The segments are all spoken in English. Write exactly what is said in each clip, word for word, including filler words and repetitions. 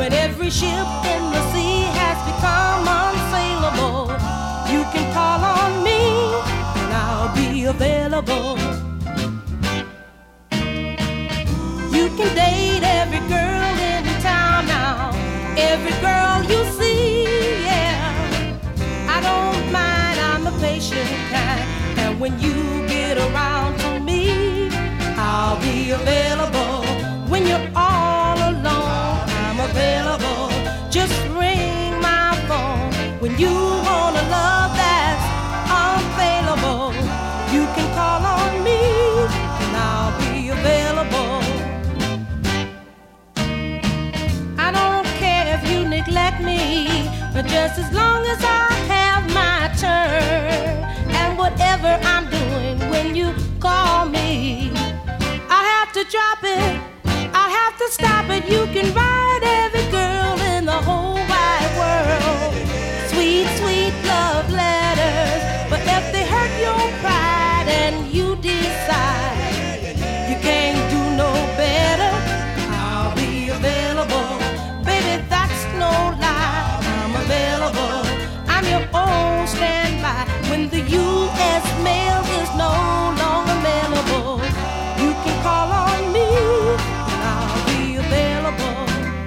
When every ship in the sea has become unsaleable, you can call on me and I'll be available. You can date every girl in town now, every girl you see, yeah. I don't mind, I'm a patient kind, and when you get around to me, I'll be available. When you're all alone, I'm available. Just ring my phone when you want a love that's unavailable. You can call on me and I'll be available. I don't care if you neglect me, but just as long as I have my turn, and whatever I'm doing when you call me, I have to drop it, I have to stop it. You can write every girl in the whole wide world sweet, sweet love letters, but if they hurt your pride and you decide you can't do no better, I'll be available. Baby, that's no lie, I'm available. I'm your own standby when the U S mail is no longer mailable. You can call on me and I'll be available.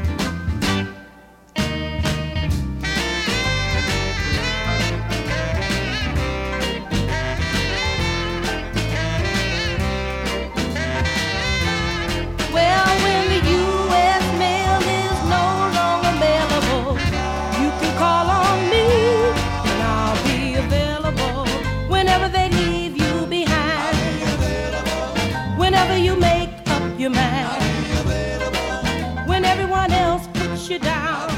Well, when the U S mail is no longer mailable, you can call on me and I'll be available. Whenever they leave you behind, whenever you make up your mind, when everyone else puts you down,